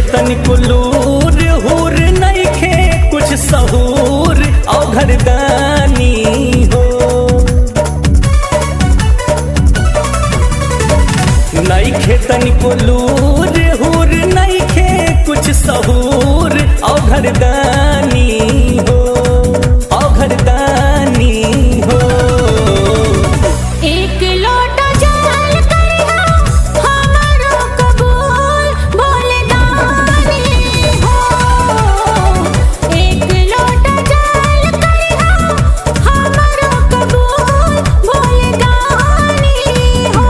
तनिको लूर हुर नइखे कुछ सहूर औघरदानी हो। नइखे तनिको लूर हुर नइखे कुछ सहूर औघरदानी हो, औघरदानी हो। एक लोटा जल करिहा हमारो कबूल भोले दानी हो। एक लोटा जल करिहा हमारो कबूल भोले दानी हो।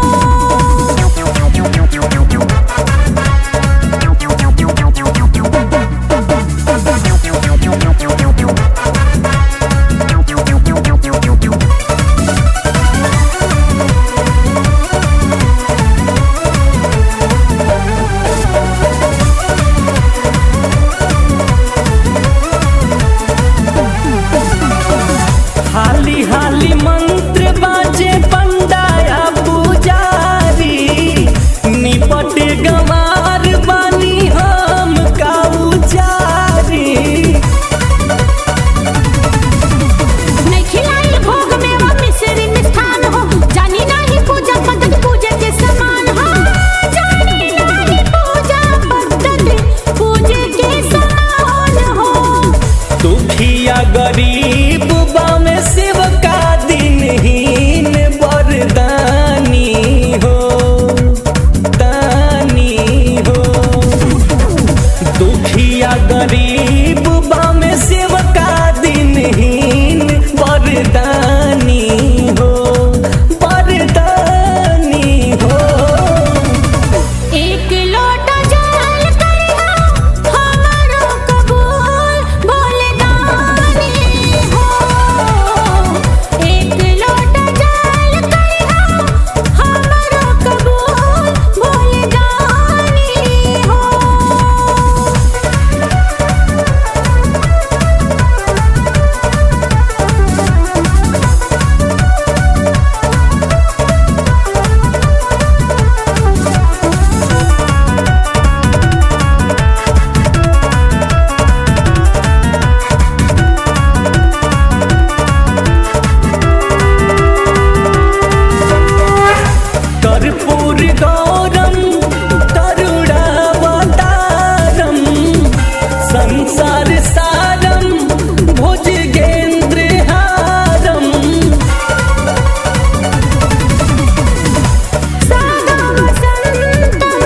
हाली हाली मंत्र बाजे पंडाया पुजारी, निपटे गंवार बानी हम काउचारी। नहीं खिलाइल भोग में वो मिश्री मिष्ठान हो, जानी नाही पूजा पद्धति पूजे के समान हो। जानी नाही पूजा पद्धति पूजे के समान हो। दुखिया गरीब बामे शिव का दिनहीन वरदानी हो, दानी हो। दुखिया गरीब बामे शिव का दिनहीन वरदानी हो, वरदानी हो। एक लोटा जल करिहा हमारो कबूल भोले दानी हो। एक लोटा जल करिहा हमारो कबूल भोले दानी हो। कर्पूर गौरम करुणावतारम, संसार सारम भुजगेंद्र हारम। सदा वसन्तं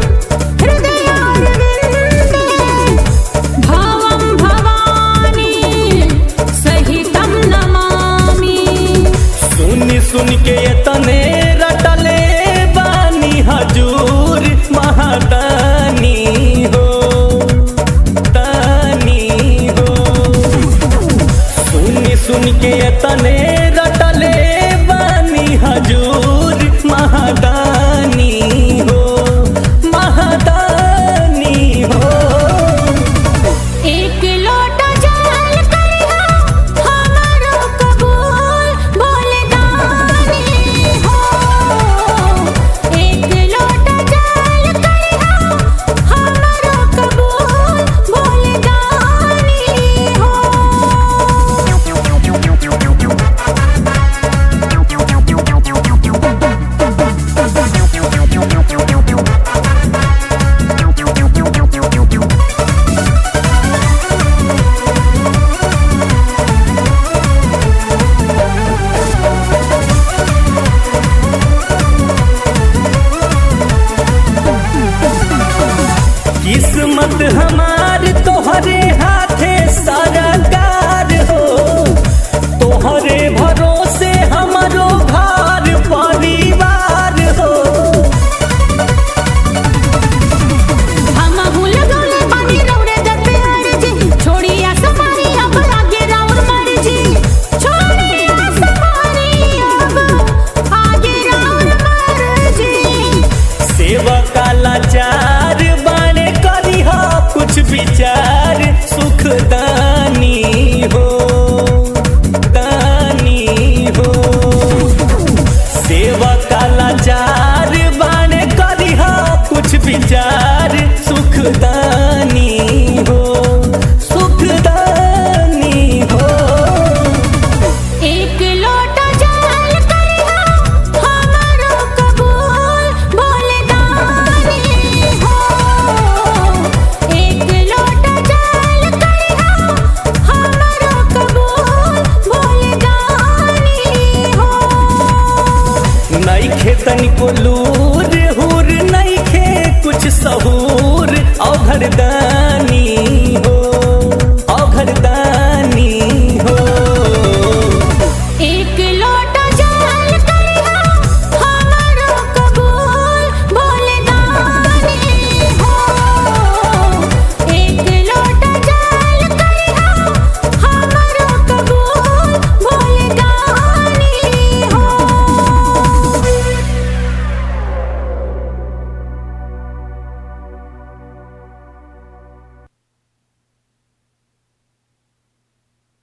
हृदयारविन्दे, भावं भवानी सहितं नमामि। सुन सुन के तने रटले बानी हजूर महादानी हो, दानी हो। सुन सुन के तने रटले बानी हजूर महादानी हो, महादानी हो। एक लोटा जल करिहा हमारो कबूल भोले दानी हो। एक लोटा जल करिहा हमारो कबूल भोले दानी हो। नइखे तनिको लूर हुर नइखे कुछ सहूर औघरदानी